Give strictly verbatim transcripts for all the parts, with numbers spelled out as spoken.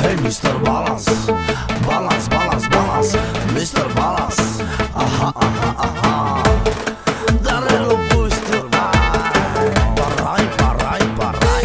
Hey, mister Balance, Balance, Balance, Balance, mister Balance. Aha, aha, aha. Darelu puștiu, parai, parai, parai.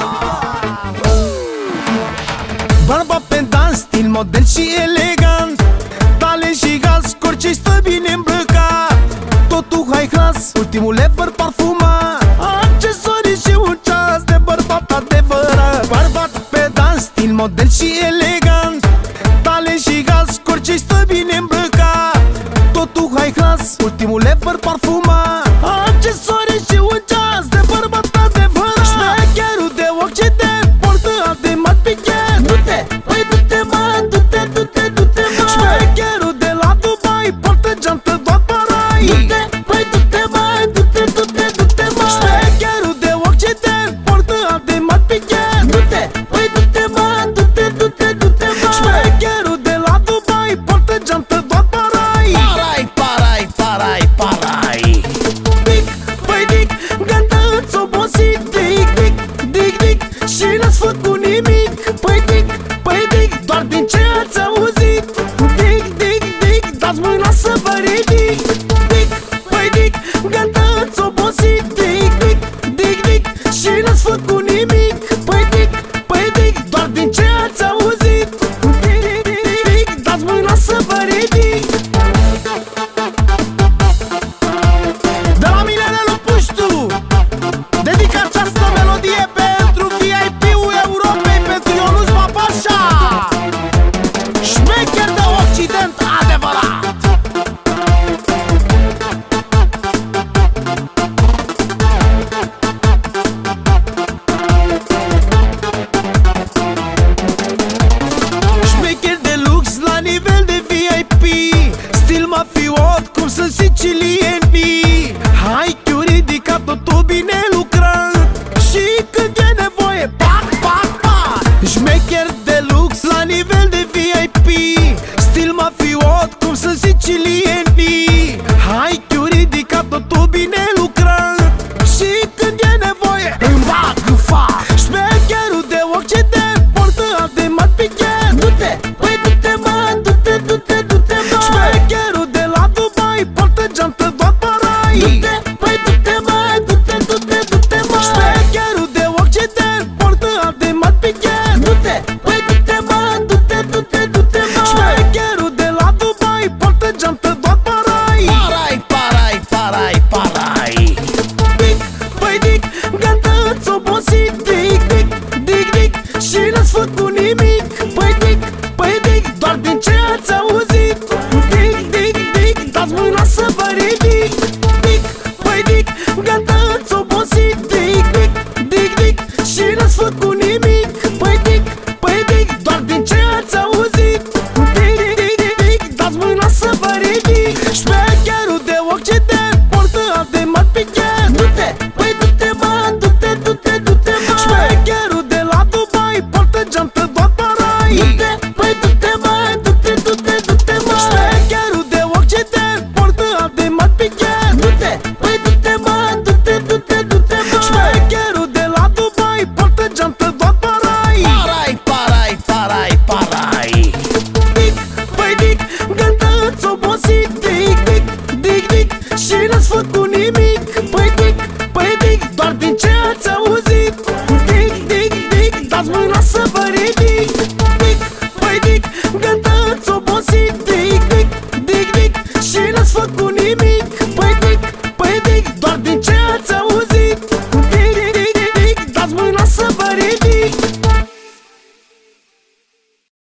Barba pe dans, stil model și elegant, talent și gaz, orice stă bine îmbrăcat. Totul high class, ultimul ever parfumat, accesorii și un ceas de bărbat adevărat. Barba pe dans, stil model și elegant, talent și gaz, orice stă bine îmbrăcat. Totul high class, ultimul ever parfumat, accesorii și un ceas de bărbat adevărat. Șmecherul de Occident portă ademat pichet. Du-te, păi du-te mă, du-te, du-te, du-te mă. Șmecherul de la Dubai portă geantă doar parai. Du-te, păi du-te mă, du-te, du-te, du-te mă. Șmecherul de Occident portă ademat pichet. Du-te, păi du-te mă, du-te, du-te, du-te mă. Șmecherul de la Dubai portă geantă doar parai. Parai, parai, parai, parai. Dic, păi dic, gata îți obosit. Dic, dic, dic, dic, și n-ați făcut nimic. Păi dic, păi dic, doar din ce ați auzit. Dic, dic, dic, dați mâna să vă ridic. Dic, păi dic, gata îți obosit. Dic, dic, dic, dic, și n-ați făcut nimic. Păi dic, păi dic, doar din ce ați auzit. Dic, dic, dic, dic, dați mâna să vă ridic. De la Milenelu Puștiu dedic această melodie pentru V I P-ul Europei, pentru Ionuț Papașa, șmecher de Occident adevărat. Șmecher de lux la nivel de V I P, stil mafiot cum sunt sicilienii. Hai chiu ridicat, totul bine lucrat, și când e nevoie, pac, pac, pac. Șmecher de lux la nivel de V I P, stil mafiot cum sunt sicilienii. Hai chiu ridicat, totul bine lucrat, și când e nevoie, îmi bag în fac. Șmecherul de Occident portă ademat pichet. Du-te, păi du-te mă, du-te, du-te, du-te mă. Șmecherul de la Dubai portă geantă doar parai. Du-te, păi du-te mă, du-te, du-te, du-te mă. Șmecherul de Occident portă ademat pichet. Du-te, păi du-te mă, du-te, du-te, du-te mă. Șmecherul de la Dubai portă geantă doar parai. Parai, parai, parai, parai. Dic, păi dic, gata îți obosit. Dic, dic, dic, dic, și n-ați făcut nimic. Păi dic, păi dic, doar din ce ați auzit. Dic, dic, dic, dați mâna să vă ridic. Dic, păi dic, gata îți obosit. Dic, dic, dic, dic, și n-ați făcut